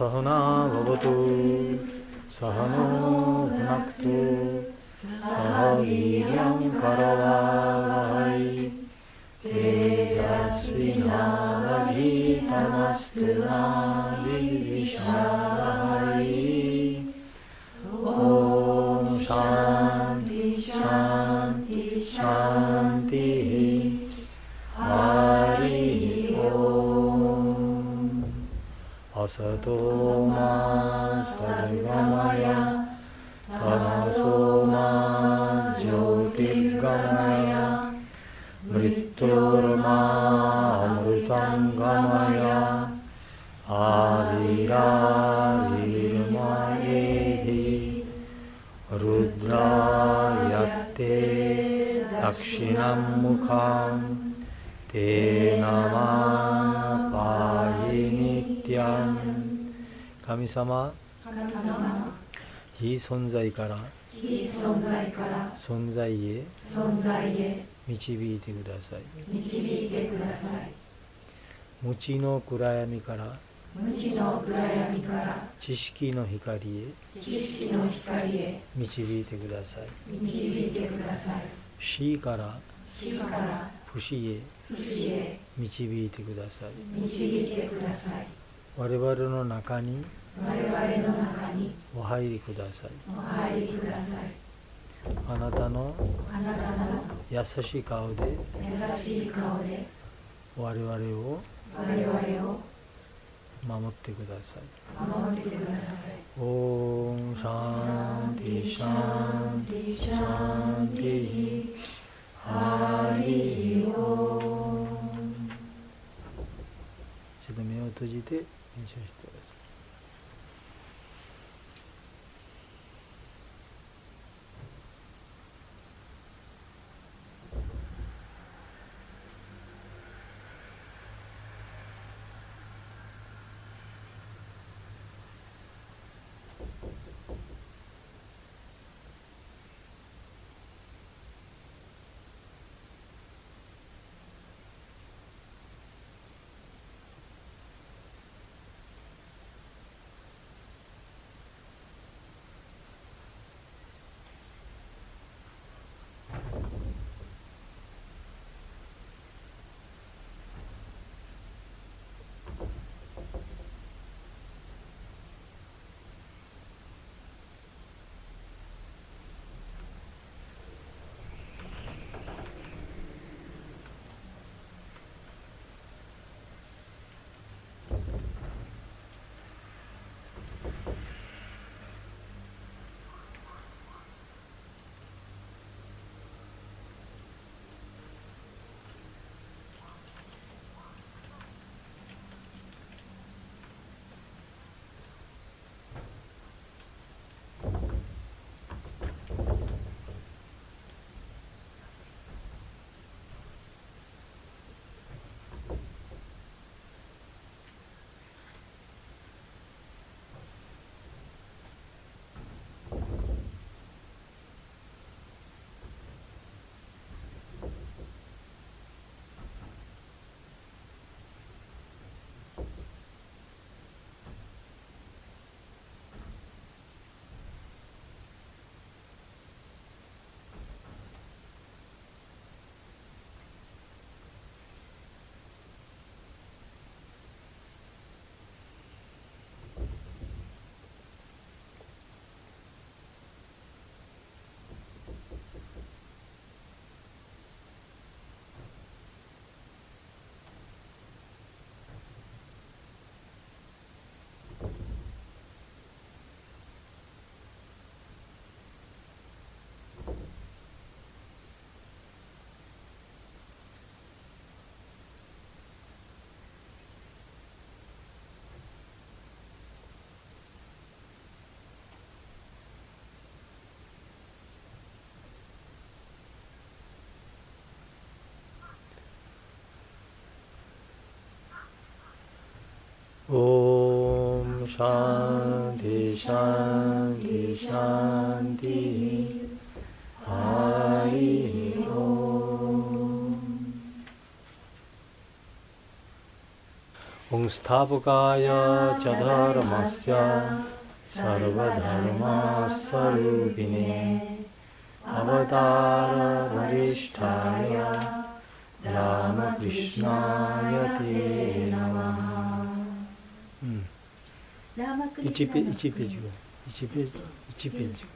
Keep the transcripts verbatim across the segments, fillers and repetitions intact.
Sahana bhavatu Sahano bhunaktu Sahaviryam karavavahai Tejasvinavadhitamastu ma vidvishavahai. Om Shanti Shanti Shanti. Hari Om. Asato ma sargamaya Tamaso ma jyotirgamaya Mrityorma amrutangamaya Aviravirma ehi Rudrayate dakshinam mukham Te nama payi nityam. 神様、非存在から存在へ導いてください。無知の暗闇から知識の光へ導いてください。死から不死へ導いてください。我々の中にお入りください。あなたの優しい顔で我々を守ってください。オームシャンティシャンティシャンティハリオーム。ちょっと目を閉じて練習してください。オームシャンティシャンティシャンティハリオーム。オン संस्थापकाय च धर्मस्य सर्वधर्मस्वरूपिणे अवतार वरिष्ठाय रामकृष्णाय ते नमः。いちページ、いちページぐらい。いちページ、いちページ。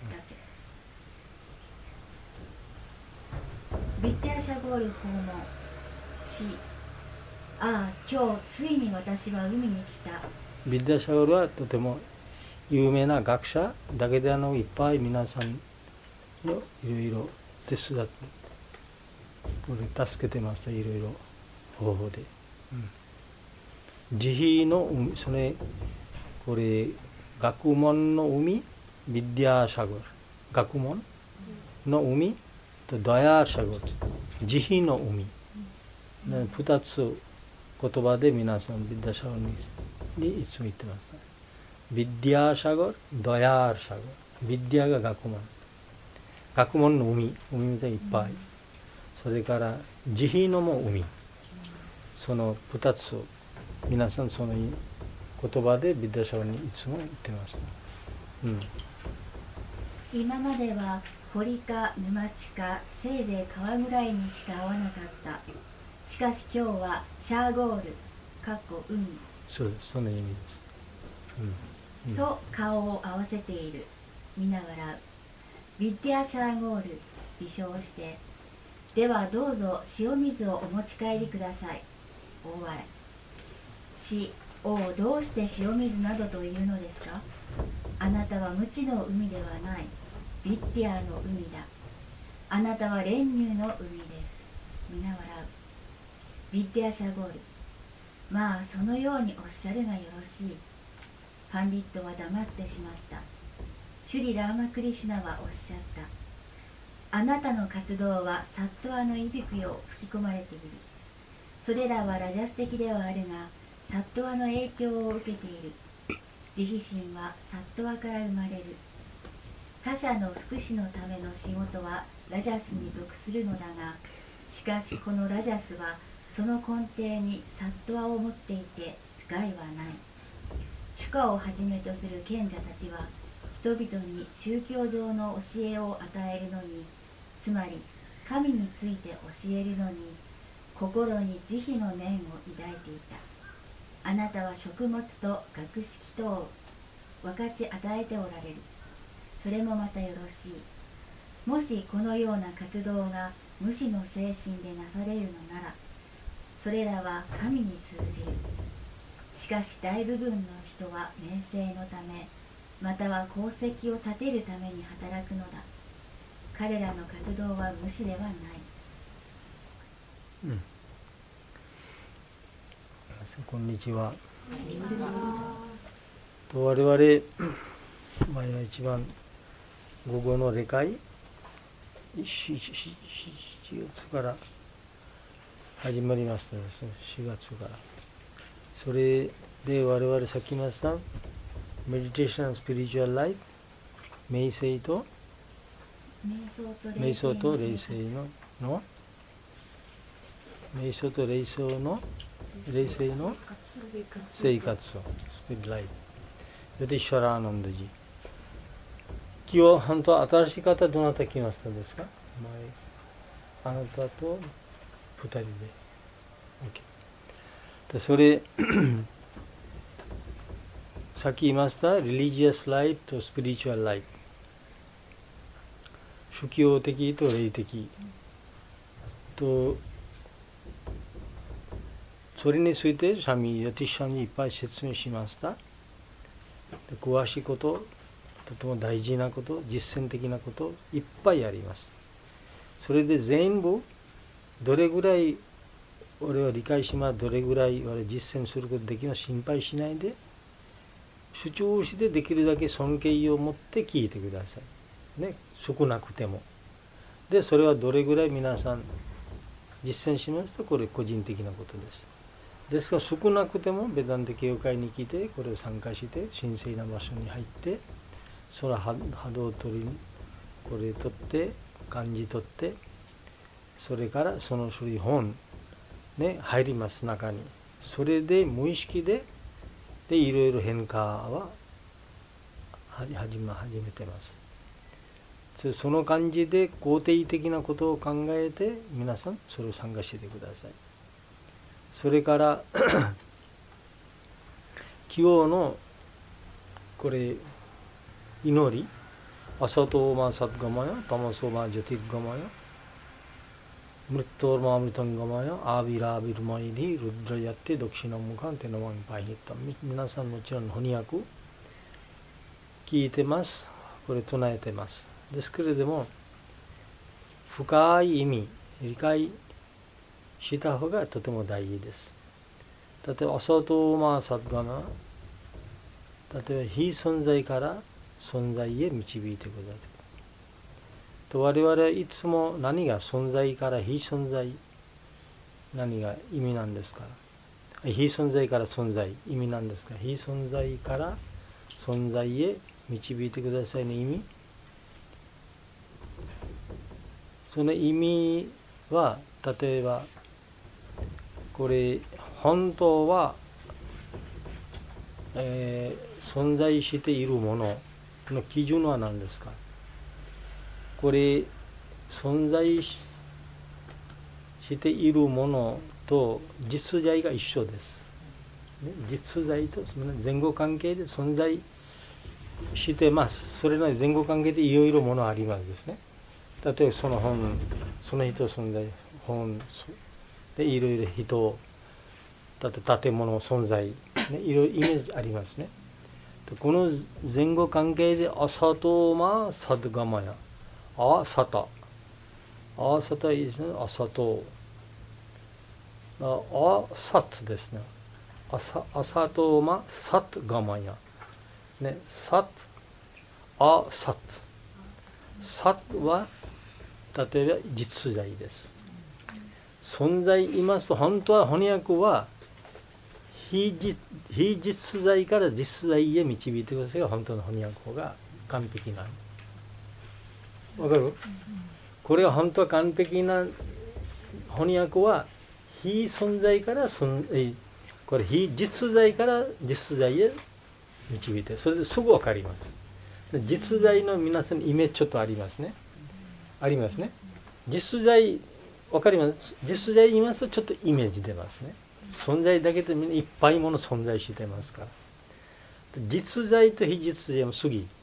ビッテアシャゴール訪問し、ああ、今日ついに私は海に来た。 ビッテアシャゴールはとても有名な学者だけであのいっぱい皆さんのいろいろ手伝ってこれ助けてました。いろいろ方法で、うん、慈悲の海、それこれ学問の海、ビッディアシャゴール、学問の海とダヤシャゴール、慈悲の海、うん、ふたつ言葉で皆さんビッディアシャゴールにいつも言ってました。ビッディアシャゴール、ダヤシャゴール、ビッディアが学問、学問の海、海みたいにいっぱい、それから慈悲のも海、そのふたつを皆さんその言葉でビッディアシャゴールにいつも言ってました。うん、 今までは堀か沼地かせいぜい川ぐらいにしか会わなかった。しかし今日はシャーゴールかっこ海、 そうです、その意味です、 うんうん、と顔を合わせている。皆笑う。ビッディアシャーゴール微笑して、ではどうぞ塩水をお持ち帰りください。大笑いし、おお、どうして塩水などというのですか。あなたは無知の海ではない、ビッディアの海だ。あなたは練乳の海です。皆笑う。ビッディアシャゴール、まあそのようにおっしゃるがよろしい。パンディットは黙ってしまった。シュリ・ラーマクリシュナはおっしゃった。あなたの活動はサットワの息吹を吹き込まれている。それらはラジャス的ではあるが、サットワの影響を受けている。慈悲心はサットワから生まれる。他者の福祉のための仕事はラジャスに属するのだが、しかしこのラジャスはその根底にサットワを持っていて害はない。主家をはじめとする賢者たちは人々に宗教上の教えを与えるのに、つまり神について教えるのに心に慈悲の念を抱いていた。あなたは食物と学識とを分かち与えておられる。それもまたよろしい。もしこのような活動が無私の精神でなされるのなら、それらは神に通じる。しかし大部分の人は名声のため、または功績を立てるために働くのだ。彼らの活動は無私ではない。 うん、こんにちは。と我々、まあ、一番午後の理解しちがつから始まりましたですね。しがつから。それで我々さっき言いましたメディテーション、スピリチュアルライフ、瞑想と瞑想と霊性のの瞑想と霊性の霊性の生活をスピリチュアルライフ、ヨティシャラーナンダジ。今日本当新しい方どなた来ましたですか。前あなたとふたりで、OK、でそれさっき言いましたリリジアスライフとスピリチュアルライフ、宗教的と霊的と、それについてサミ・ヨティシャンにいっぱい説明しました。で詳しいこと、とても大事なこと、実践的なこといっぱいあります。それで全部どれぐらい俺は理解します、どれぐらい俺は実践することできます、心配しないで主張してできるだけ尊敬を持って聞いてくださいね、少なくても。でそれはどれぐらい皆さん実践しますと、これ個人的なことです。ですから少なくてもベダンテ教会に来てこれを参加して神聖な場所に入って、その波動を取りこれ取って感じ取って、それからその処理本ね入ります中に。 それで無意識ででいろいろ変化は始め始めてます。その感じで肯定的なことを考えて皆さんそれを参加してください。それから今日のこれ祈り、アサトーマサッガマヤ、タマソーマジョティッガマヤ、ムルトーマムルタンガマヤ、アービラービルマイディ、ルッドラヤッテ、ドクシナムカンテナワンパイヒッタ。皆さんもちろん翻訳聞いてます。これ唱えてます。ですけれども、深い意味、理解した方がとても大事です。例えば、アサトーマサッガマヤ、例えば、非存在から存在へ導いてください。と我々はいつも何が存在から非存在、何が意味なんですか。非存在から存在、意味なんですか。非存在から存在へ導いてくださいの意味。その意味は、例えば、これ、本当は、えー、存在しているものの基準は何ですか。これ、存在しているものと実在が一緒です。実在と前後関係で存在してます。それの前後関係でいろいろものありますですね。例えばその本、その人存在、本でいろいろ人、だって建物存在、ね、いろいろイメージありますね。この前後関係でアサトーマサドガマヤ、アサタ、アサタいいですね。アサト、アサトですね。アサ、アサトーマサトガマヤ、ね、サト、アサト、サトは例えば実在です。存在言いますと、本当は翻訳は非実、非実在から実在へ導いてくださいが本当の翻訳法が完璧な。わかる？これが本当は完璧な翻訳は非存在から存在、これ非実在から実在へ導いて、それですぐわかります。実在の皆さんイメージちょっとありますね。ありますね。実在わかります。実在言いますとちょっとイメージ出ますね。存在だけでみんないっぱいもの存在してますから。実在と非実在も過ぎ。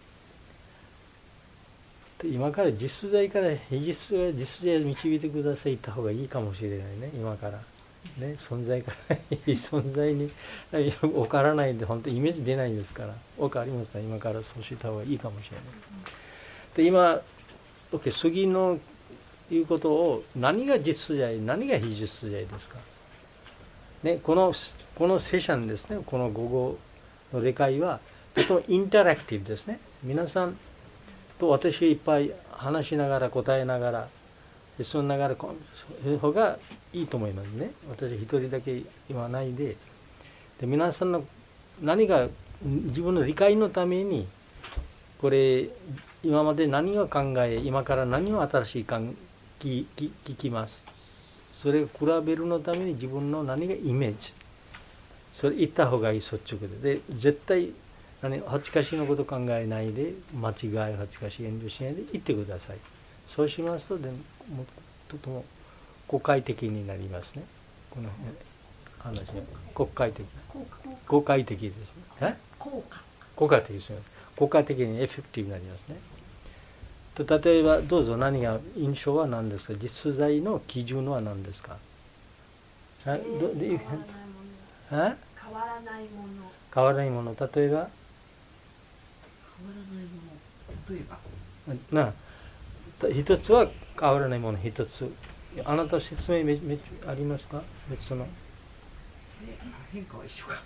今から実在から非実在、実在を導いてくださいった方がいいかもしれないね。今から。ね、存在から非存在に分からないんで本当イメージ出ないですから。分かりますか？今からそうした方がいいかもしれない。で今、OK、次のいうことを何が実在、何が非実在ですか。ね、このこのセッションですね、この午後の理解はとてもインタラクティブですね。皆さんと私いっぱい話しながら答えながらそのながらその方がいいと思いますね。私一人だけ言わないで、で皆さんの何が自分の理解のためにこれ今まで何を考え、今から何を新しい考え聞きます。それを比べるのために自分の何がイメージ、それ言った方がいい率直で。で絶対何恥ずかしいのこと考えないで、間違い恥ずかしい遠慮しないで言ってください。そうしますとでもとても国会的になりますね。この話は国会的、国会的ですね。え？ 効果。 国家的ですね。国家的にエフェクティブになりますね。と例えばどうぞ、何が印象は何ですか。実在の基準は何ですか。 えー、どで変わらないもの。 変わらないもの。例えば。変わらないもの。 例えば。 な一つは変わらないもの一つ。あなた説明めめありますか。別の。 変化は一緒か。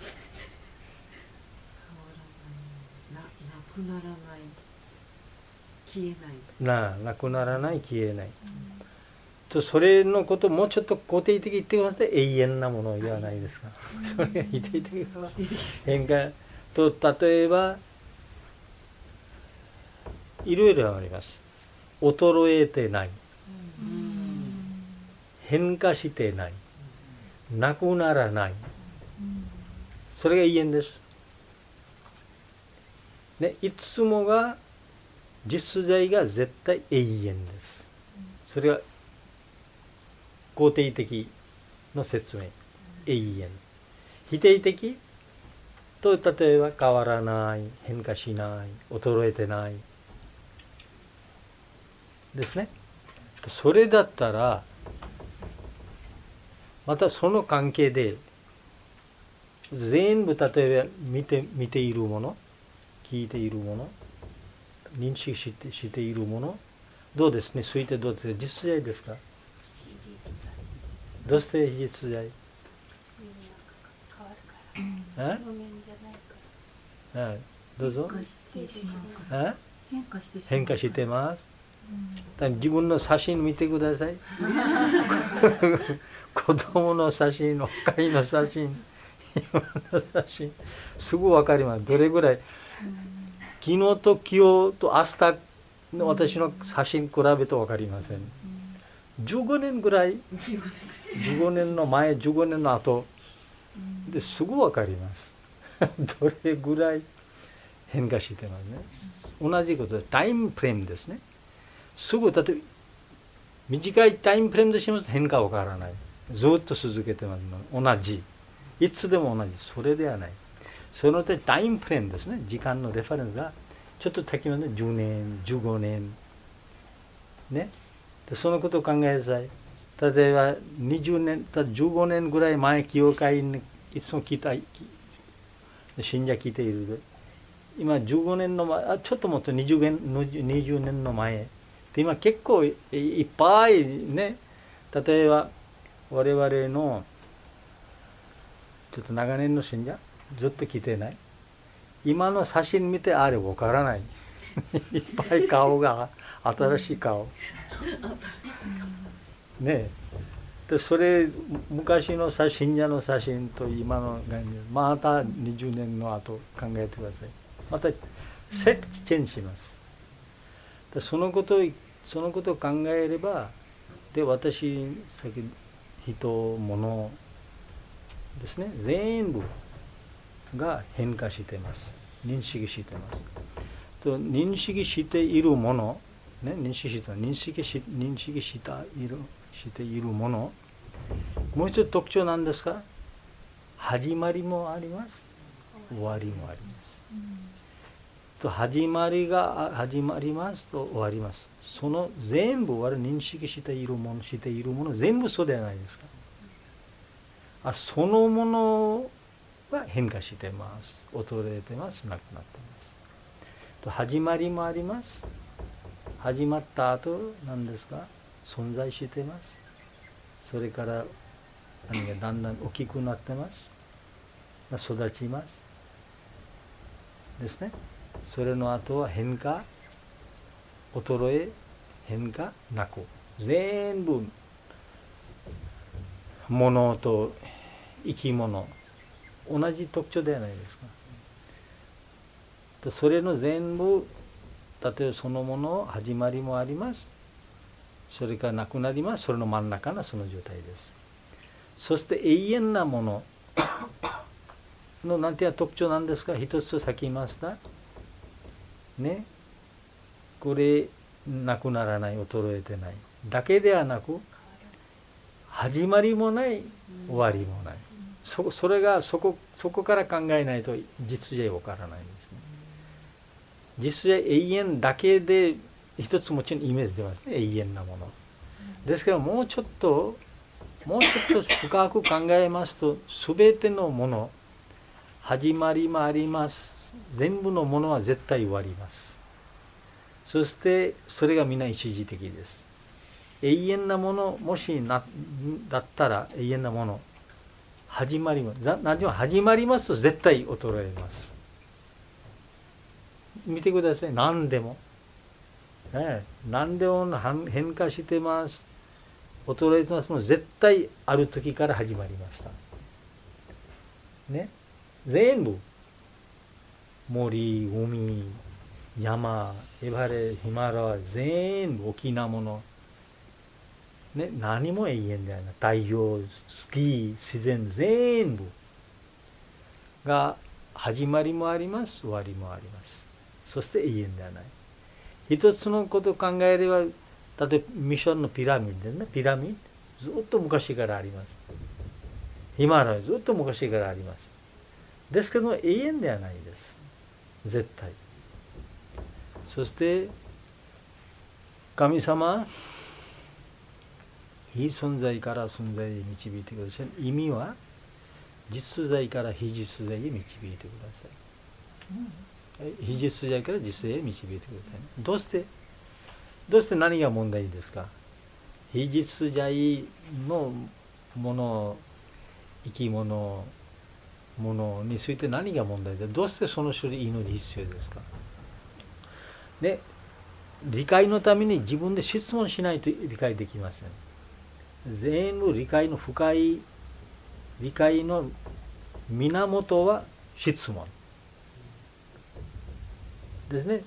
変わらない。な、なくならない。消えない。 な、なくならない、消えない。うん、とそれのことをもうちょっと肯定的に言ってください。永遠なものではないですか。はい、それが否定的な変化と、例えばいろいろあります。衰えてない。うん、変化してない。なくならない。 それが永遠です。ね、いつもが実在が絶対永遠です。それが肯定的の説明。永遠。否定的と例えば変わらない、変化しない、衰えてないですね。それだったらまたその関係で全部例えば見て見ているもの、聞いているもの、認識して、しているもの、どうですね、推定どうですか、実在ですか、どうして非実在、ええ、どうぞ、 変化してしまう、 変化してます。自分の写真見てください。子供の写真、若いの写真、今の写真、すぐ分かります。どれぐらい、昨日と今日と明日の私の写真比べると分かりません。じゅうごねんぐらい、じゅうごねんの前、じゅうごねんの後ですぐ分かります。どれぐらい変化してますね。同じことでタイムフレームですね。すぐ例えば短いタイムフレームでしますと変化は分からない。ずっと続けてます。同じ。いつでも同じ。それではない。その点タイムフレームですね。時間のレファレンスがちょっと先までじゅうねん、じゅうごねん。ね。でそのことを考えなさい。例えばにじゅうねん、じゅうごねんぐらい前、教会にいつも聞いた、信者聞いている。今じゅうごねんの前、あちょっともっとにじゅうねんの前。今結構いっぱいね、例えば我々のちょっと長年の信者ずっと来てない、今の写真見てあれ分からないいっぱい顔が新しい顔ねえ、でそれ昔の信者の写真と今の概念、またにじゅうねんの後考えてください。またセットチェンジします。でそのことをそのことを考えれば、で私さっき人物ですね、全部が変化してます。認識してます。と認識しているもの、ね、認識して認識し認識しているしているもの、もう一つ特徴なんですか？始まりもあります。終わりもあります。と始まりが始まりますと終わります。その全部我々認識しているものしているもの全部そうではないですか。あそのものは変化してます。衰えてます。なくなってます。と始まりもあります。始まった後なんですか、存在してます。それから何がだんだん大きくなってます。育ちますですね。それの後は変化、衰え、変化なく、全部物と生き物同じ特徴ではないですか。それの全部、例えばそのもの始まりもあります。それからなくなります。それの真ん中のその状態です。そして永遠なもののなんていう特徴なんですか。一つ先言いましたね。これなくならない、衰えてないだけではなく、始まりもない、終わりもない。そ, それがそこそこから考えないと実在わからないんですね。実在永遠だけで一つもちろんイメージ出ますね。永遠なものですけど、もうちょっともうちょっと深く考えますと、全てのもの始まりもあります。全部のものは絶対終わります。そしてそれがみんな一時的です。永遠なものもしなだったら、永遠なもの始まります。何でも始まりますと絶対衰えます。見てください。何でも、ね、何でも変化してます。衰えてますもの絶対ある時から始まりました。ね、全部森、海、山、エバレ、ヒマラヤ、全部大きなもの、ね、何も永遠ではない。太陽、月、自然、全部が始まりもあります、終わりもあります。そして永遠ではない。一つのことを考えれば、例えばミションのピラミッドね、ピラミッドずっと昔からあります。ヒマラヤずっと昔からあります。ですけども永遠ではないです、絶対。そして神様、非存在から存在へ導いてください。意味は実在から非実在へ導いてください。非実在から実在へ導いてください。どうしてどうして何が問題ですか？非実在のもの、生き物、ものについて何が問題で、どうしてその種類祈り必要ですか？で、理解のために自分で質問しないと理解できません。全部理解の深い理解の源は質問ですね。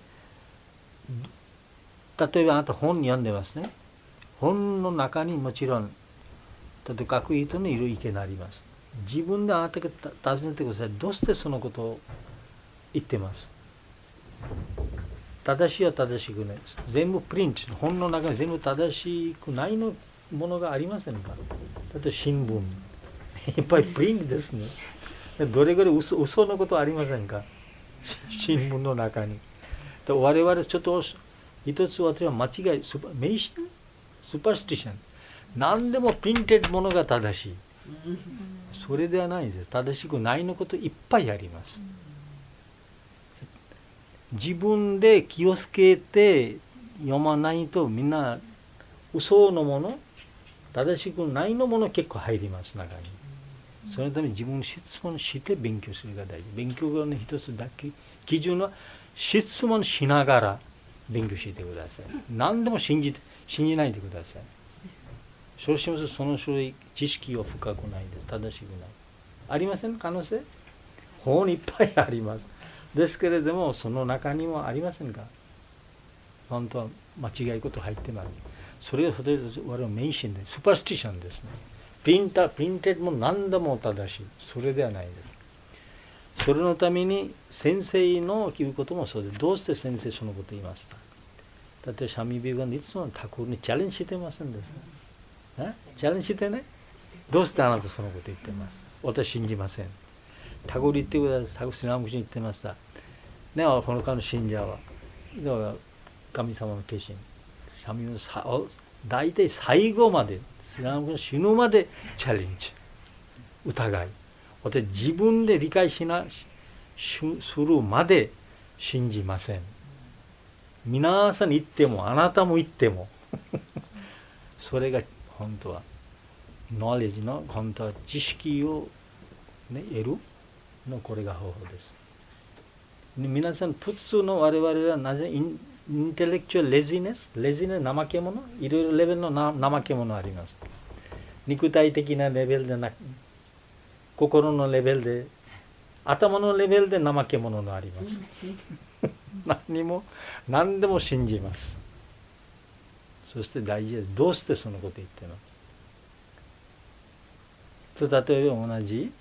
例えばあなた本読んでますね。本の中にもちろん例えば書く人のいる意見があります。自分であなたが尋ねてください。どうしてそのことを言ってます？正しいは正しくないです。全部プリント、本の中に全部正しくないのものがありませんか？例えば新聞いっぱいプリントですね。どれぐらい嘘、嘘のことありませんか？新聞の中に。我々ちょっと一つ私は間違い、スパ迷信、スーパースティション、何でもプリンテッドものが正しい。それではないです。正しくないのこといっぱいあります。自分で気をつけて読まないと、みんな嘘のもの、正しくないのもの結構入ります、中に。そのために自分の質問して勉強するが大事。勉強の一つだけ基準は質問しながら勉強してください。何でも信じて信じないでください。そうしますとその種類知識は深くないです。正しくない。ありません可能性？本いっぱいあります。ですけれどもその中にもありませんか？本当は間違いこと入ってます。それが例えば我々迷信でスーパースティションですね。プリンター、プリンテッドも何でも正しい。それではないです。それのために先生の言うこともそうです。どうして先生そのこと言いました？例えばシャミビガンいつもタコにチャレンジしてませんですね。チャレンジしてね。どうしてあなたそのこと言ってます？私信じません。タコに言ってください。タコスラムクに言ってました。ね、この他の信者は。だから神様の化身。シャミの大体最後まで、スラムクの死ぬまでチャレンジ。疑い。私自分で理解しなするまで信じません。皆さん言ってもあなたも言ってもそれが本当はノレッジの本当は知識を、ね、得るのこれが方法です。で皆さん普通の我々はなぜインインテレクチュアルレジネスレジネス怠け者いろいろレベルのな怠け者あります。肉体的なレベルでなく心のレベルで頭のレベルで怠け者のあります何も何でも信じます。そして大事です。どうしてそのこと言ってますと、例えば同じ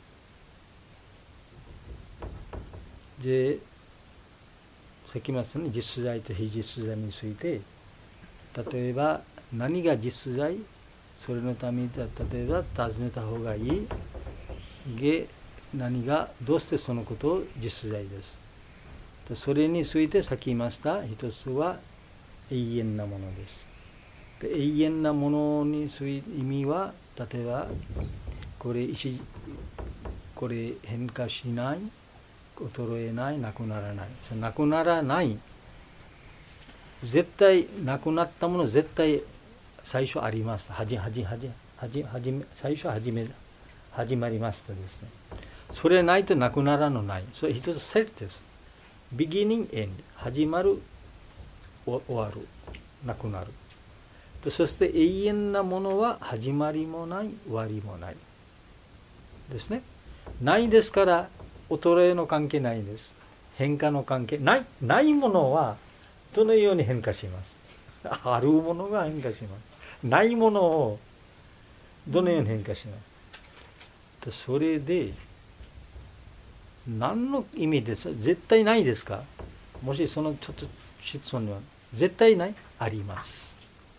でさっき言いましたね、実在と非実在について、例えば何が実在、それのために例えば尋ねた方がいいげ何がどうしてそのことを実在です。それについてさっき言いました一つは永遠なものです。で永遠なものについて意味は例えばこれ一これ変化しない、衰えない、なくならない。なくならない、絶対なくなったもの絶対最初あります。はじはじはじはじはじめ最初はじめ始まりましたですね。それないとなくならのない。それ一つセットです。beginning end 始まる終わるなくなる。そして永遠なものは始まりもない終わりもないですね。ないですから衰えの関係ないです。変化の関係ない。ないものはどのように変化します？あるものが変化します。ないものをどのように変化します？それで何の意味ですか？絶対ないですか？もしそのちょっと質問には絶対ない？あります。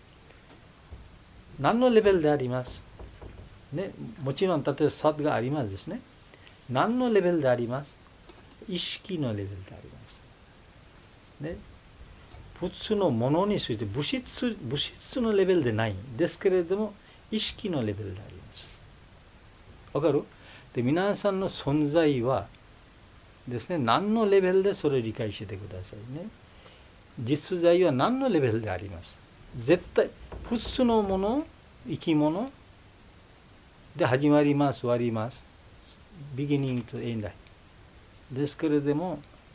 何のレベルであります、ね、もちろん例えばサッドがありますですね。何のレベルであります？意識のレベルであります、ね、普通のものについて物質物質のレベルでないんですけれども、意識のレベルであります。わかる？で、皆さんの存在はですね、何のレベルでそれを理解してくださいね。実在は何のレベルであります。絶対普通のもの、生き物で始まります、終わります。ビギニングとエンドですけれども、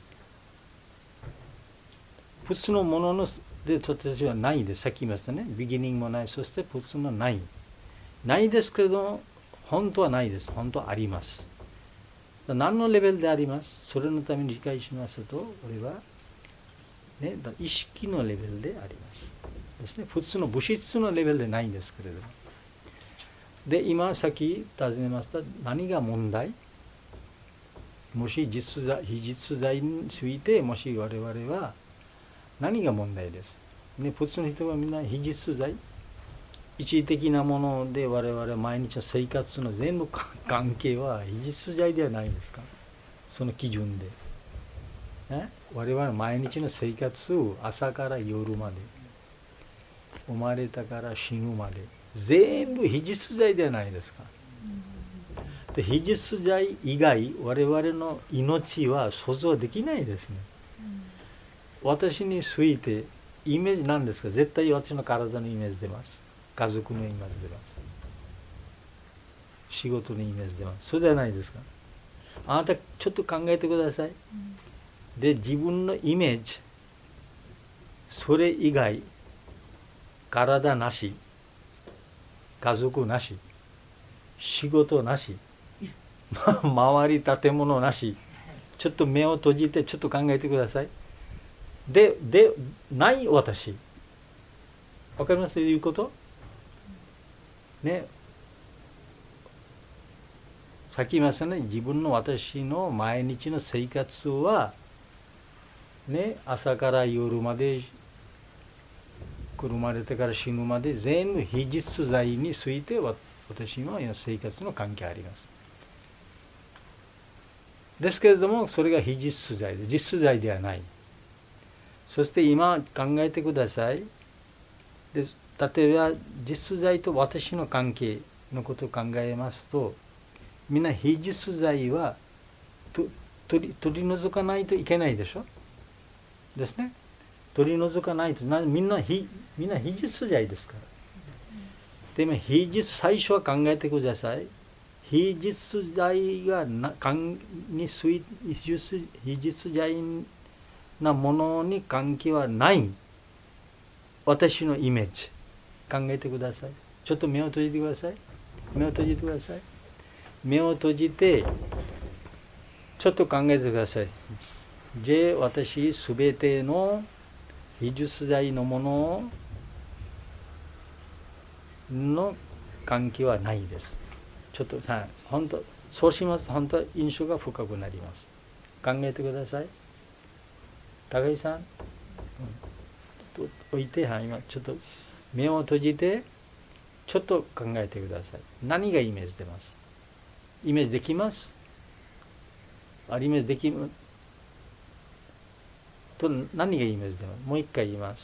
普通のものので私はないです。さっき言いましたね。ビギニングもない、そして普通のない。ないですけれども、本当はないです。本当はあります。何のレベルであります？それのために理解しますと、これは、ね、意識のレベルでありますですね。普通の物質のレベルでないんですけれども。で、今さっき尋ねました、何が問題？もし実在、非実在について、もし我々は何が問題です、ね、普通の人はみんな非実在、一時的なもので我々毎日の生活の全部関係は非実在ではないですか？その基準で、ね、我々毎日の生活、朝から夜まで、生まれたから死ぬまで全部非実在ではないですか？で、非実在以外我々の命は想像できないですね。私についてイメージなんですか？絶対私の体のイメージ出ます。家族のイメージ出ます。仕事のイメージ出ます。そうではないですか？あなたちょっと考えてください。で、自分のイメージ、それ以外、体なし、家族なし、仕事なし、周り建物なし、ちょっと目を閉じてちょっと考えてください。で、で、ない私。わかります言うことね。さっき言いましたね。自分の私の毎日の生活は、ね、朝から夜まで、生まれてから死ぬまで全部非実在について私の生活の関係あります。ですけれども、それが非実在で、実在ではない。そして今考えてください。で、例えば実在と私の関係のことを考えますと、みんな非実在はと取り、取り除かないといけないでしょですね。取り除かないとな、みんな非みんな非実在ですから。でも非実、最初は考えてください。非実在がなについ非実在なものに関係はない私のイメージ考えてください。ちょっと目を閉じてください。目を閉じてください。目を閉じてちょっと考えてください。じゃあ私すべての非実在のものの関係はないです。ちょっとさ、本当そうしますと本当は印象が深くなります。考えてください。高井さん、うん、置いて、はい、今ちょっと目を閉じてちょっと考えてください。何がイメージ出ます？イメージできます？あ、イメージできると何がイメージ出ます？もう一回言います。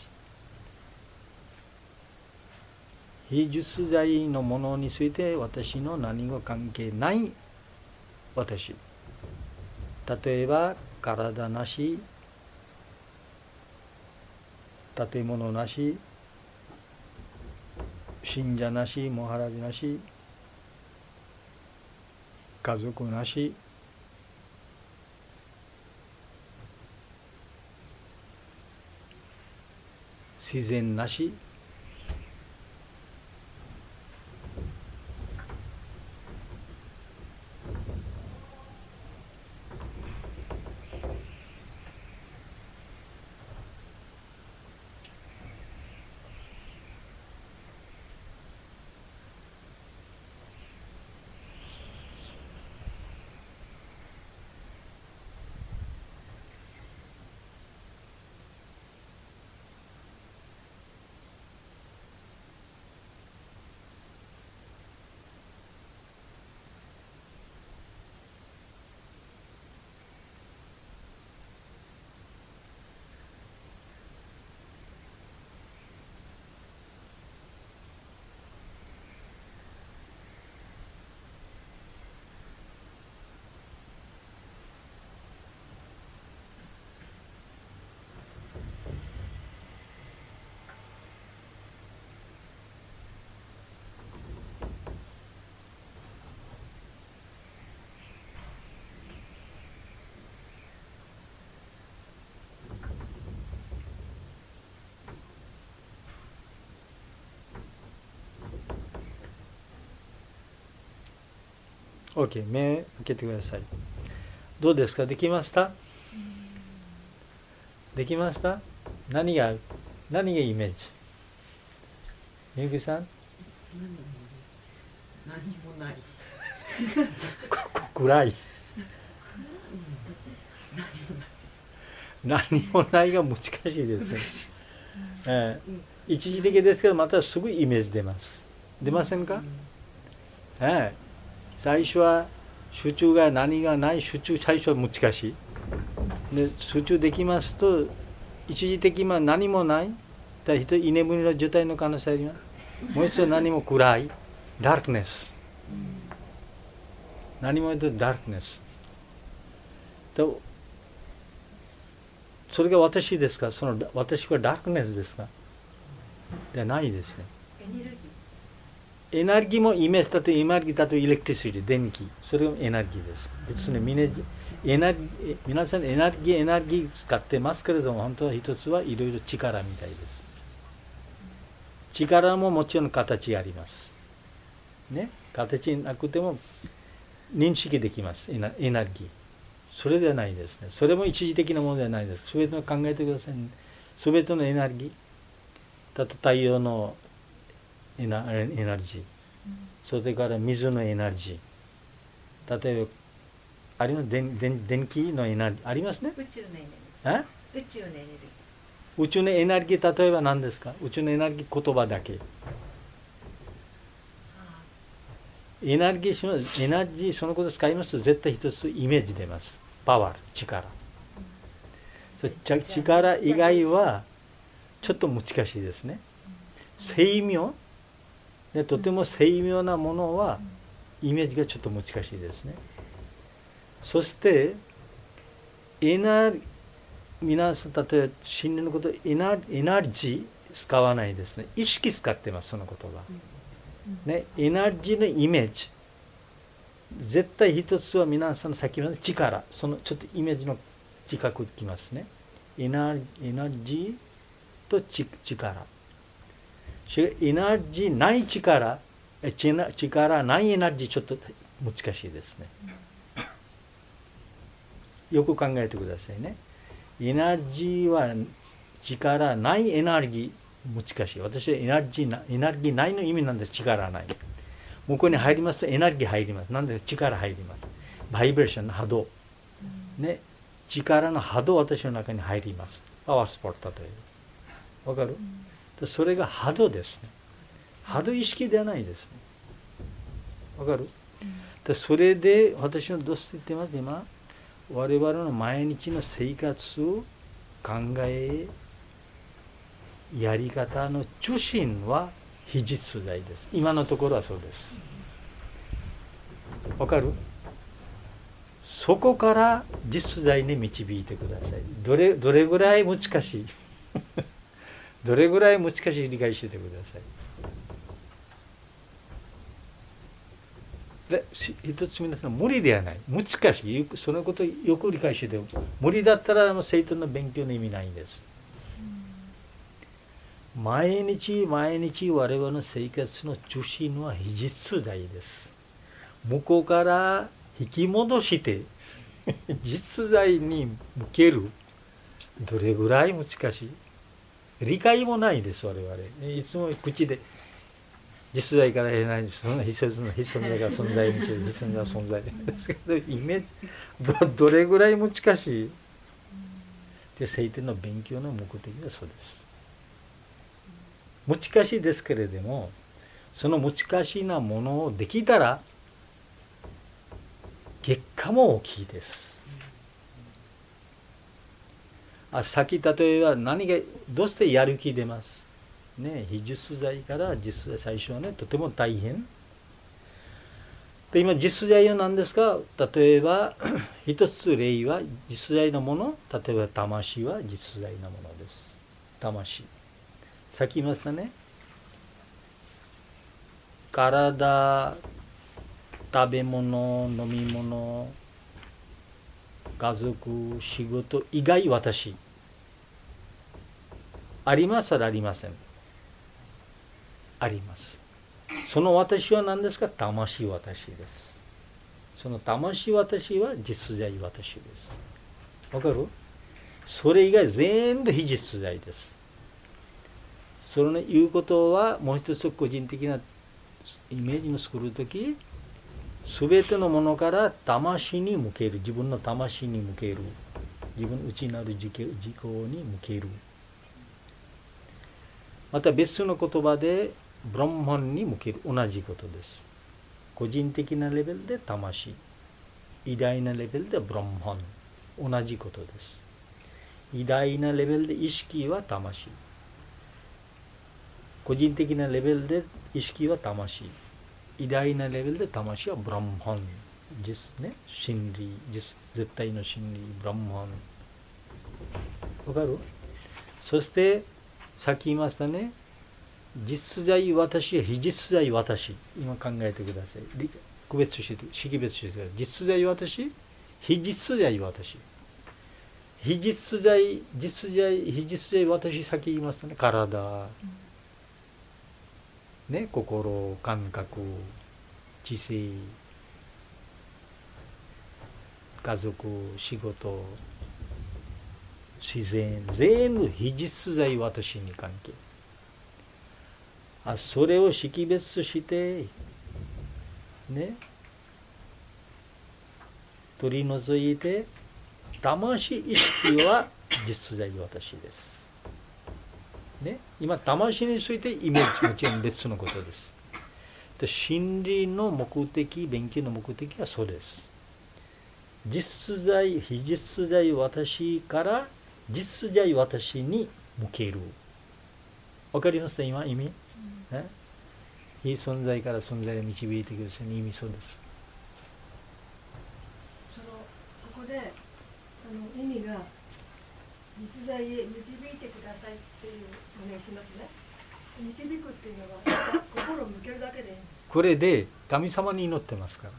非実在のものについて私の何も関係ない私。例えば体なし、建物なし、信者なし、モハラジなし、家族なし、自然なし、 OK、目開けてください。どうですか？できました？できました？何が何がイメージ？みゆきさん？ 何もない。 暗い。何もないが難しいですね。えー、一時的ですけど、またすぐイメージ出ます。出ませんか？えー、最初は集中が何がない、集中最初は難しい。で、集中できますと、一時的には何もない。だ人居眠りの状態の可能性あります。もう一度何も暗い。ダークネス。何も言うとダークネス。とそれが私ですか？その私はダークネスですか？ではないですね。エネルギー。エネルギーもイメージだとエネルギーだとエレクトリシティ、電気。それがエネルギーです。別にみねエネルギー皆さんエネルギーエネルギー使ってますけれども、本当は一つはいろいろ力みたいです。力ももちろん形があります。ね、形なくても認識できます。エネルギー。それではないですね。それも一時的なものではないです。すべての考えてくださいね。すべてのエネルギー。だと太陽のエネエネルギー。それから水のエネルギー。例えば、あります電電電気のエネルギー。ありますね。 宇宙のエネルギー。宇宙のエネルギー。 宇宙のエネルギー、例えば何ですか？宇宙のエネルギー、言葉だけ。エネルギー、エネルギーそのことを使いますと絶対一つイメージ出ます。パワー、力。そ力以外はちょっと難しいですね。精妙で、とても精妙なものはイメージがちょっと難しいですね。そしてエナル皆さん、例えば心霊のこと、エナエナルギー使わないですね。意識使ってます、その言葉。ね、エナルギーのイメージ。絶対一つは皆さんの先ほどの力、そのちょっとイメージの近くきますね。エナルギーとち力。エナルギーない力、力ないエナルギーちょっと難しいですね。よく考えてくださいね。エナルギーは力ないエネルギー難しい。私はエネルギーな、エネルギーないの意味なんです。力ない。向こうに入りますとエネルギー入ります。なんで力入ります。バイブレーションの波動。ね。力の波動私の中に入ります。パワースポットという。わかる？それが波動ですね。波動意識ではないですね。わかる？でそれで私のどうして言ってます今。我々の毎日の生活を考えやり方の中心は非実在です。今のところはそうです。わかる？そこから実在に導いてください。どれどれぐらい難しいどれぐらい難しい理解してください。で一つ皆さん無理ではない。難しい。そのことをよく理解して無理だったら生徒の勉強の意味ないんです。毎日毎日我々の生活の中心は非実在です。向こうから引き戻して実在に向ける。どれぐらい難しい。理解もないです我々。いつも口で実在から得ないです。そんな必須の必須のが存在にして必須が存在ですけど、イメージ ど, どれぐらい難しいで、聖典の勉強の目的はそうです。難しいですけれども、その難しいなものをできたら結果も大きいです。あ、先例えば何がどうしてやる気出ますね、非実在から実在、最初はねとても大変で、今実在は何ですか。例えば一つ例は実在のもの、例えば魂は実在のものです。魂、さっき言いましたね。体、食べ物、飲み物、家族、仕事以外私ありますか？ありません。あります。その私は何ですか？魂私です。 その魂私は実在私です。わかる？それ以外全部非実在です。そのいうことはもう一つ個人的なイメージを作るとき、すべてのものから魂に向ける、自分の魂に向ける、自分の内なる自己に向ける。また別の言葉でブランマンに向ける、同じことです。個人的なレベルで魂、偉大なレベルでブランマン、同じことです。偉大なレベルで意識は魂、個人的なレベルで意識は魂、偉大なレベルで魂はブランマンですね。真理、絶対の真理、ブランマン。わかる？そしてさっき言いましたね、実在私、非実在私、今考えてください。区別して、識別してください。実在私、非実在私。非実在、実在、非実在私、さっき言いましたね。体、ね、心、感覚、知性、家族、仕事、自然、全部非実在私に関係。あ、それを識別してね、取り除いて、魂意識は実在私です。ね、今魂についてイメージもちろん別のことです。で、真理の目的、勉強の目的はそうです。実在、非実在私から実在私に向ける。わかりますか今意味？ね、非存在から存在を導いてください。意味そうです。 そのそこであの意味が実在へ導いてくださいっていうお願いしますね。導くっていうのは心を向けるだけでいいんです。 これで神様に祈ってますから。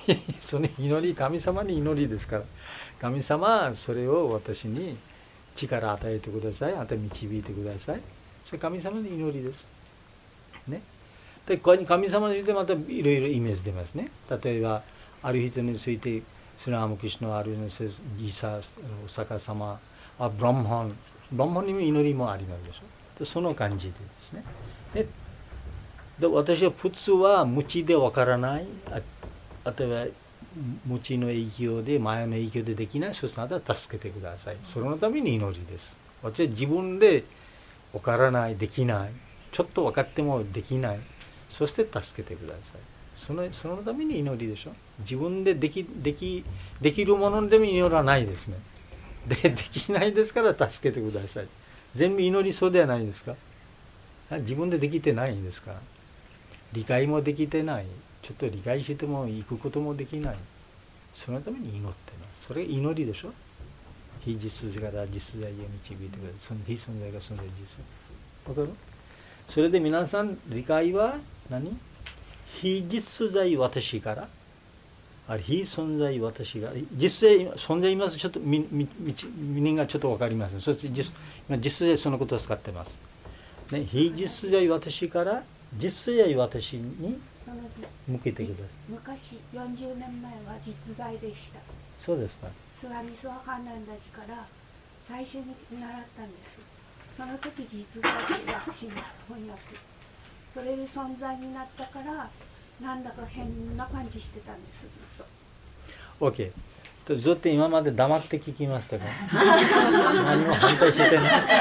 その祈り、神様に祈りですから。神様、それを私に力を与えてください。あなた導いてください。それ神様の祈りです。ね。で、神様についてまたいろいろイメージ出ますね。例えば、ある人について、スラーム・クリシュナ、あるいはジーサス、お釈迦様、あブランマン、ブランマンにも祈りもありますでしょ。でその感じでですね。でで私は普通は無知でわからない、ああとは無知の影響で、マヤの影響でできない、そしてあなたは助けてください。それのために祈りです。私は自分でわからない、できない、ちょっと分かってもできない、そして助けてください。そのそのために祈りでしょ。自分でできできできるものでも祈らないですね。でできないですから助けてください。全部祈りそうではないですか。自分でできてないんですから。理解もできてない。ちょっと理解しても行くこともできない。そのために祈ってます。それが祈りでしょ。非実在から実在へ導いてください。その非存在が存在実在。わかる？それで皆さん理解は何？非実在私から、あれ非存在私が、実在存在います。ちょっとみみみみんがちょっとわかります。そして実今実在そのことを使ってます。ね、非実在私から実在私に向けてください。 昔よんじゅうねんまえは実在でした。 そうですか。 スワミスワカーナンダジから最初に習ったんです。その時実在で訳しました。翻訳。それで存在になったからなんだか変な感じしてたんです。ずっと OK。ずっと今まで黙って聞きましたか？何も反対して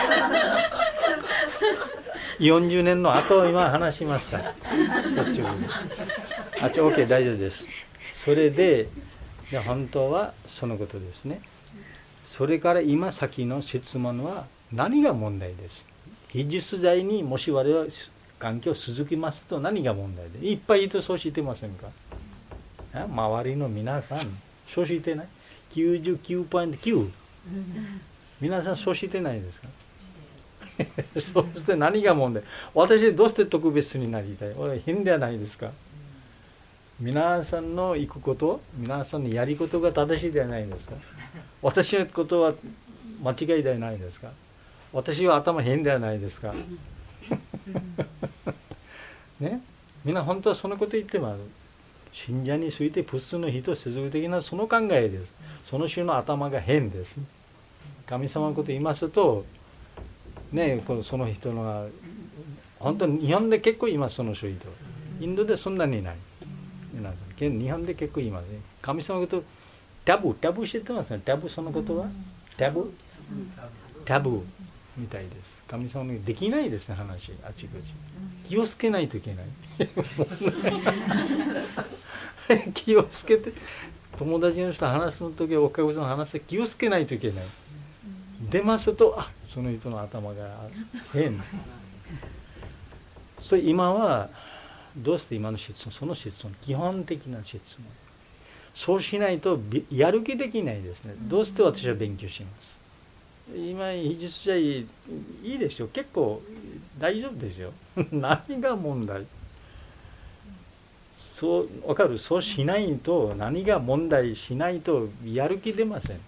ないよんじゅうねんの後を今話しました。率直に。あ、ちょ OK 大丈夫です。それでで本当はそのことですね。それから今先の質問は何が問題です。非実在にもし我々は環境を続きますと何が問題で、いっぱい人そうしてませんか？周りの皆さんそうしてない？ きゅうじゅうきゅうてんきゅう 皆さんそうしてないですか？そして何が問題？私どうして特別になりたい？俺変ではないですか？皆さんの行くこと、皆さんのやりことが正しいではないですか？私のことは間違いではないですか？私は頭変ではないですか？ね、みんな本当はそのこと言ってます。 信者について普通の人、世俗的なその考えです。その人の頭が変です。神様のこと言いますと、ね、その人の本当に日本で結構います、その人。インドでそんなにない。皆さん日本で結構いますね。神様のこと、タブー、タブー知ってますね。タブー、そのことはタブー、タブーみたいです。神様にできないですね、話、あちこち。気をつけないといけない。気をつけて、友達の人話すのとき、お客さんの話して気をつけないといけない。出ますと、あ、その人の頭が変。それ今は、どうして今の質問、その質問、基本的な質問。そうしないとやる気できないですね。どうして私は勉強します。今、非実在いいですよ。結構大丈夫ですよ。何が問題？そう、わかる？そうしないと、何が問題しないとやる気出ません。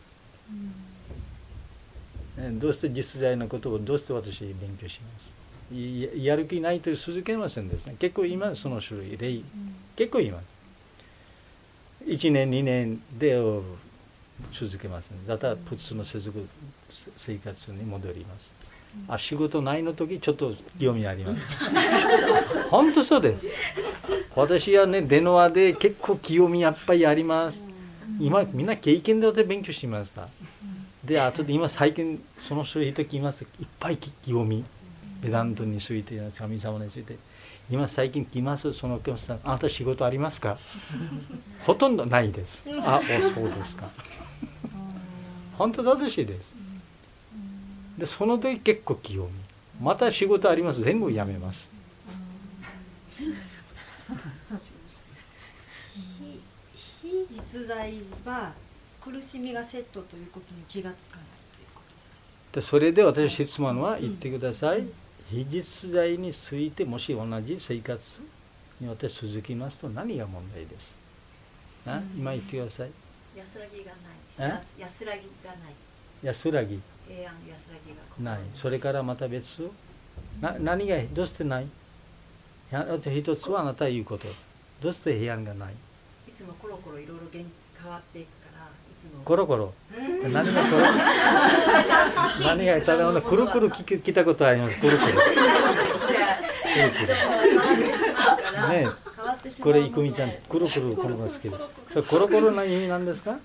どうして実在のことをどうして私勉強します。やる気ないと続けませんですね。結構今その種類例、結構今いちねんにねんで続けますね。だから普通の世俗生活に戻ります。あ、仕事ないの時ちょっと興味あります。本当そうです。私はね、電話で結構興味やっぱりあります。今みんな経験で勉強しました。で、あとで今最近その人人来ます。いっぱい興味。ベダントについて、神様について。今最近来ます。そのお客さん、あなた仕事ありますか？ほとんどないです。あ、お、そうですか。本当正しいです。で、その時結構興味。また仕事あります。全部やめます。 非実在は苦しみがセットということに気がつかないということで、 それで私質問は言ってください。非実在についてもし同じ生活に私続きますと何が問題です。な今言ってください。 安らぎがない。安らぎがない。 安らぎ。 平安安らぎがない。それからまた別。な何がどうしてない？一つはあなた言うこと。どうして平安がない？ いつもコロコロいろいろ変わっていくから、いつも。 コロコロ。何がコロ？何がただくるくる聞いたことあります。くるくる。くるくる。ね、これいくみちゃんくるくる転がすけど、それコロコロの意味なんですか？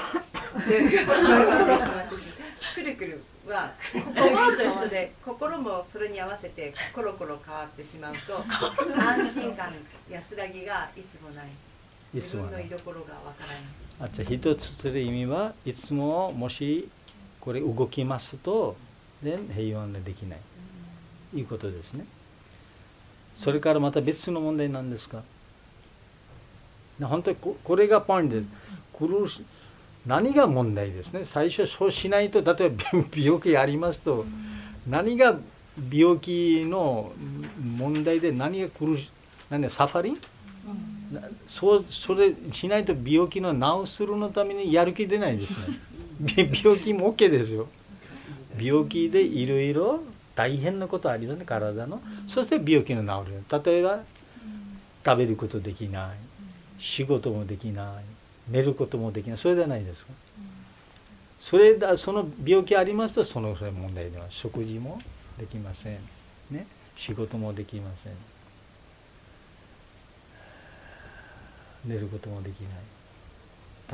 くるくるは心と一緒で、心もそれに合わせてコロコロ変わってしまうと、安心感、安らぎがいつもない。自分の居所がわからない。 あ、じゃあ一つする意味はいつももしこれ動きますと、で平安ができない、うん、いうことですね。それからまた別の問題なんですか？本当に こ, これがポイントです。苦し何が問題ですね。最初そうしないと、例えば病気ありますと、何が病気の問題で何が苦し何がサファリン、うん、そう、それしないと病気の治するのためにやる気出ないですね。病気も OK ですよ。病気でいろいろ大変なことありますね、体の。そして病気の治る。例えば食べることできない、仕事もできない、寝ることもできない、それじゃないですか。それだ、その病気ありますと、その問題では食事もできません、ね、仕事もできません、寝ることもできない、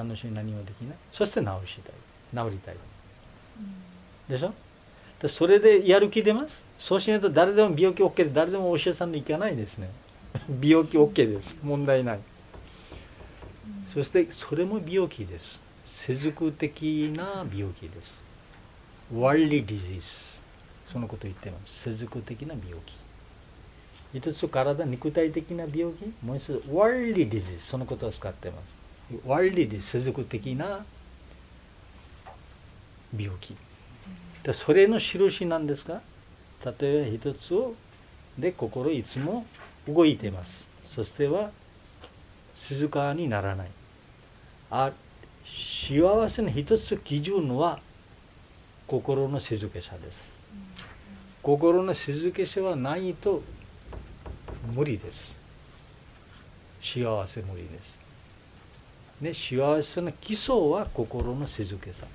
楽しみ何もできない、そして治したい、治りたい、でしょ。でそれでやる気出ます。そうしないと誰でも病気 OK で、誰でもお医者さんに行かないですね。病気 OK です、問題ない。そしてそれも病気です。世俗的な病気です。Worldly disease。そのことを言っています。世俗的な病気。一つ体、肉体的な病気。もう一つ、Worldly disease。そのことを使っています。Worldly disease。世俗的な病気。でそれの印なんですか？例えば一つで心いつも動いています。そしては静かにならない。あ、幸せの一つ基準は心の静けさです。心の静けさはないと無理です。幸せ無理です。 ね、幸せの基礎は心の静けさ。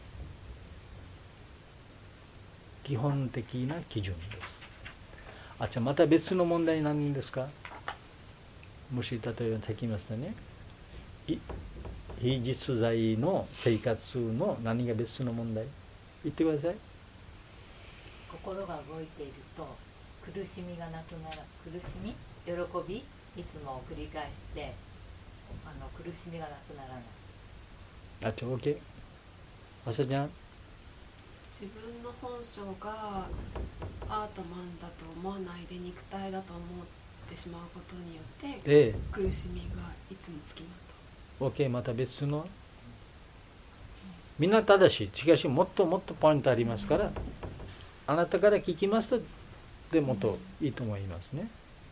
基本的な基準です。あ、じゃあまた別の問題なんですか。もし例えばさっき言いましたね、非実在の生活の何が別の問題、言ってください。 心が動いていると苦しみがなくなら、苦しみ、喜び、いつも繰り返してあの苦しみがなくならない。 あ、ちょ、OK。あさちゃん。 自分の本性がアートマンだと思わないで肉体だと思ってしまうことによって、 ええ、 苦しみがいつもつきまと。 OK、また別の。みんな正しい。しかしもっともっとポイントありますから、あなたから聞きますと、でもっといいと思いますね。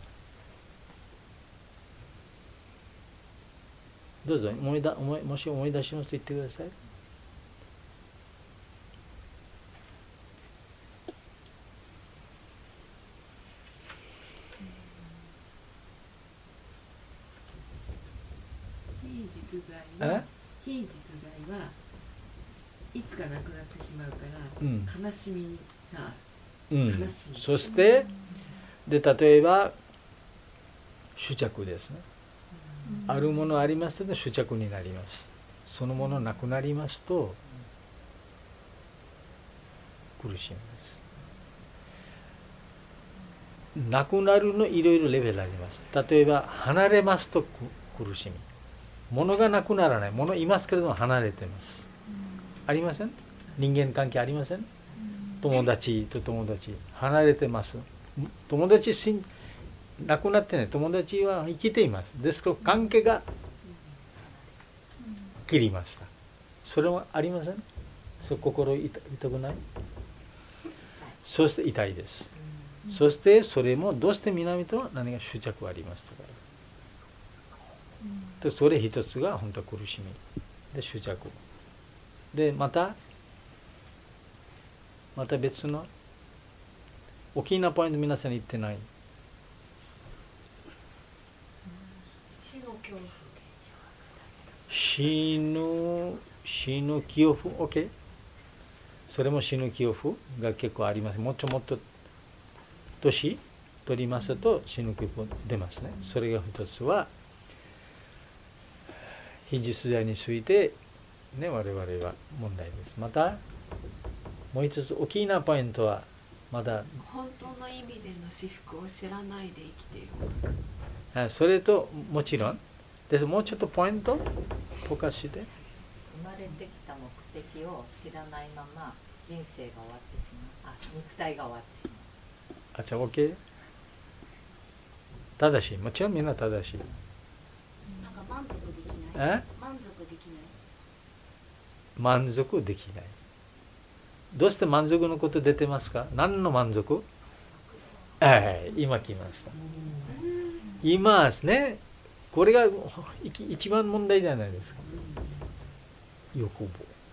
どうぞ、思いだ思いもし思い出しますと言ってください。 非実在は非実在はいつかなくなってしまうから、うん、悲しみが、 うん、悲しみ。そしてで例えば執着ですね。うん、あるものありますと執着になります。そのものなくなりますと苦しみです。なくなるのいろいろレベルあります。例えば離れますと苦しみ。物がなくならない。物いますけれども離れてます。ありません？人間関係ありません？友達と友達離れてます。友達しなくなってない。友達は生きています。ですから関係が切りました。それはありません？そう心痛くない？そして痛いです。そしてそれもどうして南とは何が執着ありましたから。でそれ一つが本当は苦しみで執着で、またまた別の大きなポイント皆さん言ってない。 死の恐怖。 死ぬ死ぬ恐怖 OK。 それも死ぬ恐怖が結構あります。もっともっと年取りますと死ぬ恐怖出ますね。それが一つは非実在について、ね、我々は問題です。またもう一つ大きなポイントはまだ本当の意味での至福を知らないで生きていること。 それともちろんです。もうちょっとポイント溶かして。 生まれてきた目的を知らないまま人生が終わってしまう。あ、肉体が終わってしまう。 あ、じゃあ OK。 正しい。もちろんみんな正しい。 なんか満足できない。 え？ 満足できない。 満足できない。どうして満足のこと出てますか？何の満足？はい、今来ました。今ですね。これが一番問題じゃないですか。欲望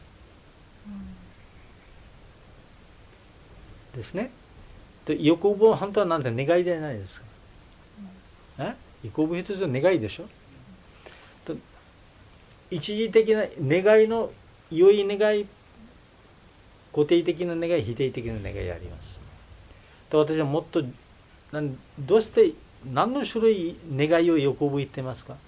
ですね。で欲望は本当は何て願いじゃないですか。え？欲望一つの願いでしょ。と一時的な願いの良い願い、固定的な願い、否定的な願いあります。と私はもっとなんどうして何の種類願いを欲望言ってますか？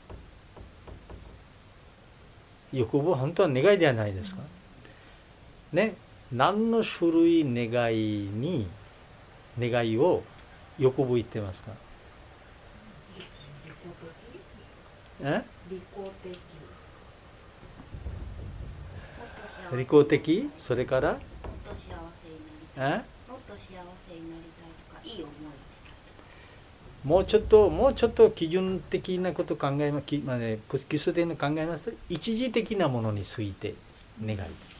欲望は本当は願いではないですか？ね、何の種類願いに願いを欲望言ってますか？え？ 利己的。 利己的、それからもっと幸せになりたい。 え？ もっと幸せになりたいとか、いい思いをしたいとか。 もうちょっともうちょっと基準的なことを考えます、まあね、基礎的な考えますと一時的なものについて願い、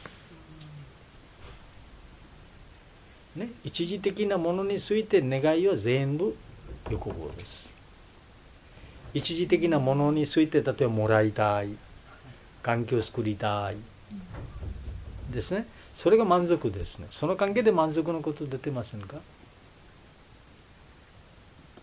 ね、一時的なものについて願いは全部欲望です。一時的なものについて例えばもらいたい、環境を作りたいですね。それが満足ですね。その関係で満足のこと出てませんか？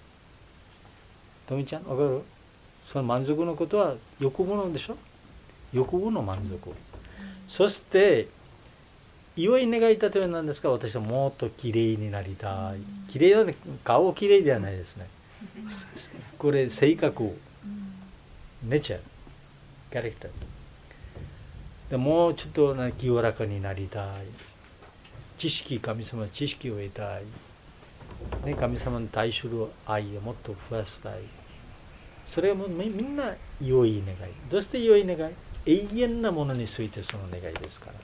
とみちゃん、わかる？その満足のことは欲望なんでしょ？ 欲望の満足。そして良い願い、例えば何ですか、私はもっときれいになりたい。きれいな顔きれいではないですね。これ性格、ネチャー、キャラクター。でもうちょっとな清らかになりたい。知識、神様の知識を得たい。ね、神様に対する愛をもっと増やしたい。それはもうみんな良い願い。どうして良い願い？永遠なものについてその願いですから。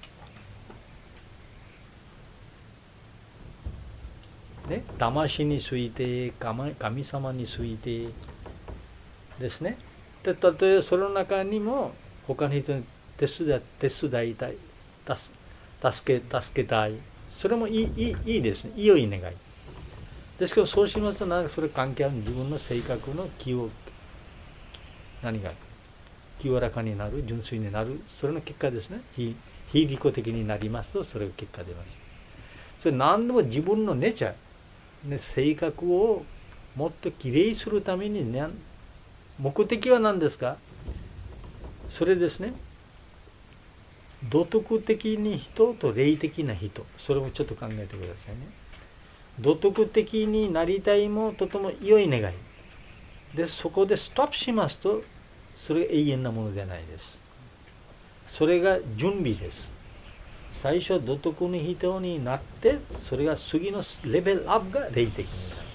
ね、魂について、神様についてですね。で、例えばその中にも他の人に手伝手伝いたい、助け、助けたい。それもいい、いい、いいですね。良い願い。ですけど、そうしますと、なんかそれ関係ある自分の性格の気を、何が清らかになる、純粋になる、それの結果ですね。非、非利己的になりますと、それが結果出ます。それ何でも自分のネチャー、ね、性格をもっときれいにするために、ね、目的は何ですか？それですね。道徳的に人と霊的な人、それもちょっと考えてくださいね。道徳的になりたいもとても良い願いで、そこでストップしますと、それが永遠なものではないです。それが準備です。最初は道徳の人になって、それが次のレベルアップが霊的になる。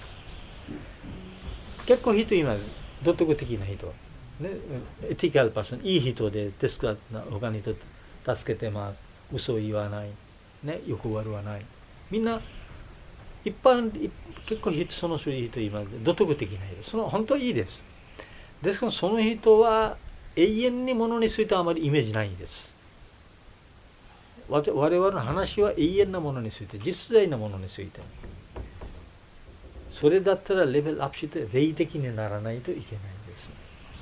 結構人います。道徳的な人、ね、エティカルパーソン、いい人で、ですから他の人助けてます。嘘を言わない。ね、欲悪はない。みんな、一般、結構人、その人いい人います。道徳的な人。その、本当はいいです。ですから、その人は永遠にものについてはあまりイメージないんです。我々の話は永遠なものについて、実在なものについて。それだったらレベルアップして霊的にならないといけないです。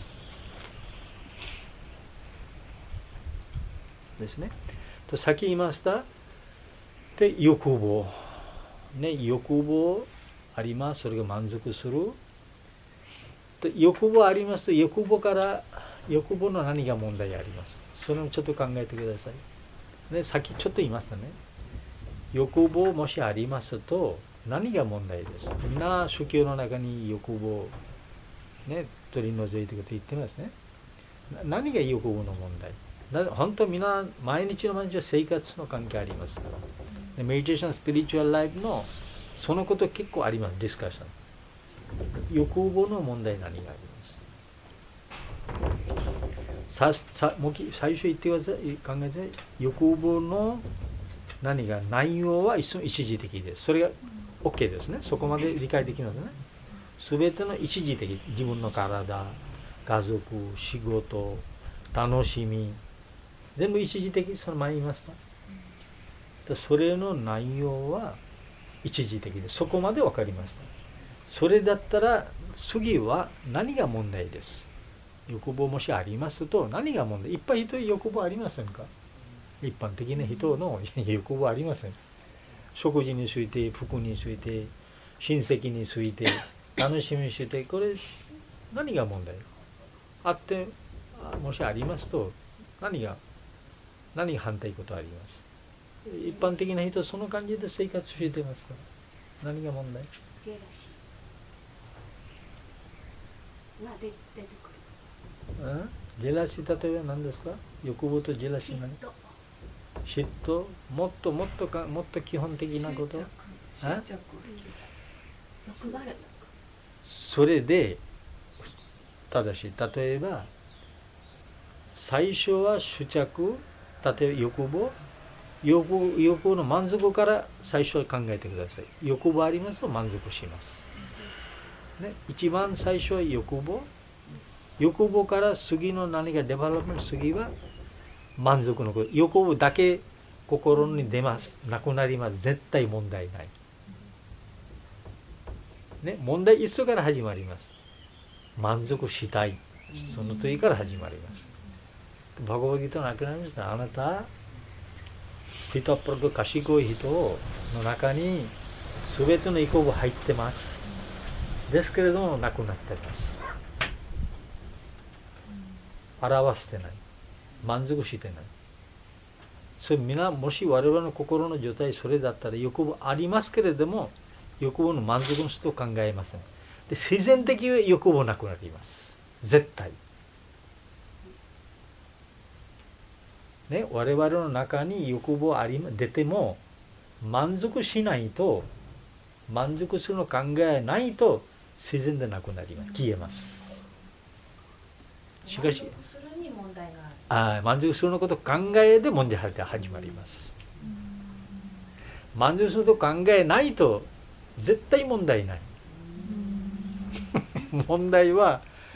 ですね。と先言いました。で、欲望。ね、欲望あります。それが満足する。で、欲望ありますと、欲望から、欲望の何が問題あります。それもちょっと考えてください。ね、さっきちょっと言いましたね。欲望もしありますと、何が問題です。みんな宗教の中に欲望、ね、取り除いていくと言ってますね。何が欲望の問題？本当みんな毎日の毎日は生活の関係ありますから。メディテーション、スピリチュアルライフのそのこと結構あります、ディスカッション。欲望の問題何がありますささもう最初言ってください、考えて、欲望の何が内容は一時的です。それが OK ですね。そこまで理解できますね。すべての一時的、自分の体、家族、仕事、楽しみ、全部一時的、その前言いました。それの内容は一時的で、そこまで分かりました。それだったら次は何が問題です。欲望もしありますと何が問題？いっぱい人欲望ありませんか？一般的な人の欲望ありません。食事について、服について、親戚について、楽しみについて、これ何が問題？あって、もしありますと何が何が反対ことあります？一般的な人はその感じで生活してますから。何が問題？ ジェラシーが出てくる。 うん？ジェラシー、例えば何ですか？欲望とジェラシー何？嫉妬、もっともっとかもっと基本的なこと。 執着。 欲張る。 それで正しい。例えば最初は執着、例えば欲望。欲, 欲の満足から最初は考えてください。欲望ありますと満足します、ね、一番最初は欲望。欲望から次の何かデベロップメント、次は満足のこと。欲望だけ心に出ます。なくなります。絶対問題ない、ね、問題いつから始まります？満足したい、その時から始まります。バガバギータの中にありました。あなたスイトプロと賢い人の中に全ての欲望が入ってます。ですけれどもなくなってます。表してない。 満足してない。それ皆もし我々の心の状態それだったら欲望ありますけれども、欲望の満足の人と考えません。で自然的に欲望なくなります。絶対。ね、我々の中に欲望あり出ても満足しないと、満足するの考えないと自然でなくなります。消えます。しかし、あ満足するのことを考えで問題が始まります。満足すると考えないと絶対問題ない。問題は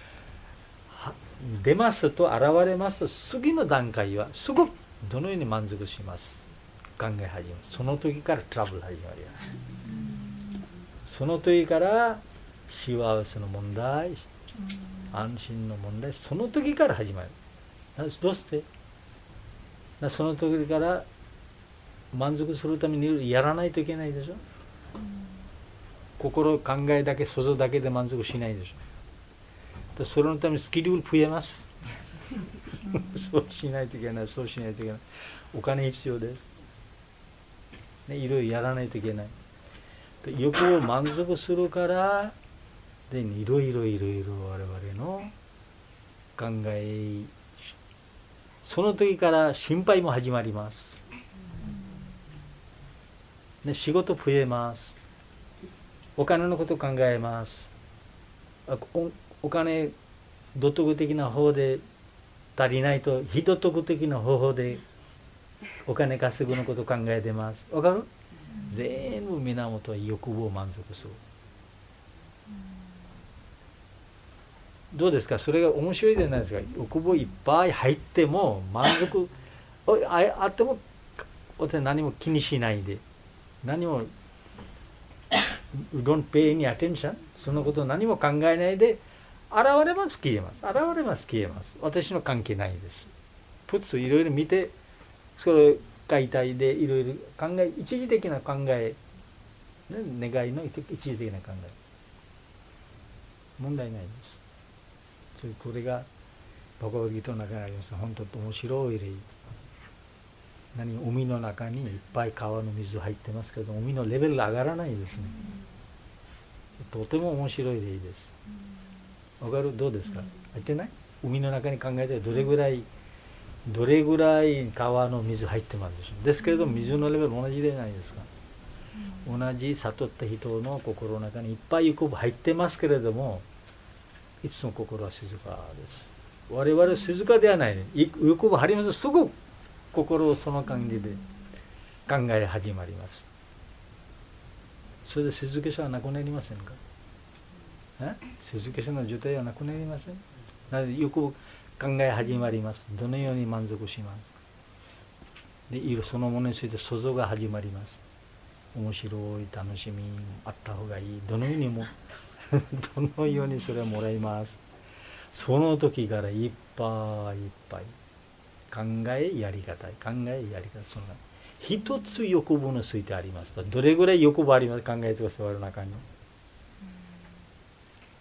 出ますと現れますと次の段階はすぐどのように満足します考え始めます。その時からトラブル始まります。その時から幸せの問題、安心の問題、その時から始まる。どうしてその時から満足するためにやらないといけないでしょ。心考えだけ想像だけで満足しないでしょ。それのためにスキル増えますそうしないといけない、そうしないといけない、お金必要です、ね、いろいろやらないといけない。欲を満足するからでいろいろいろいろ我々の考え、その時から心配も始まります、ね、仕事増えます、お金のことを考えます。お, お金道徳的な方で足りないと非道徳的な方法でお金稼ぐのことを考えてます。わかる？全部源は欲望を満足する。どうですか？それが面白いじゃないですか。欲望いっぱい入っても満足あ, あっても何も気にしないで、何もYou don't pay any attention。 そのことを何も考えないで現れます消えます、現れます消えます、私の関係ないです。普通いろいろ見てそれ解体でいろいろ考え、一時的な考え、ね、願いの一時的な考え、問題ないです。それこれがバガヴァッドギータの中にあります。本当面白い例。何海の中にいっぱい川の水入ってますけど、海のレベルが上がらないですね。とても面白い例です。わかる？どうですか？入ってない？海の中に考えてどれぐらいどれぐらい川の水入ってますでしょう。ですけれども水のレベル同じでないですか。同じ悟った人の心の中にいっぱい欲望入ってますけれども、いつも心は静かです。我々は静かではない。欲望入りますとすぐ心をその感じで考え始まります。それで静けさはなくなりませんか？静けさの状態はなくなりません？なのでよく考え始まります。どのように満足します。で、そのものについて想像が始まります。面白い、楽しみ、あった方がいい。どのようにもどのようにそれをもらいます。その時からいっぱいいっぱい考えやり方い、考えやり方、その一つ欲望についてありますと、どれぐらい欲望ありますか考えてください、我々の中に。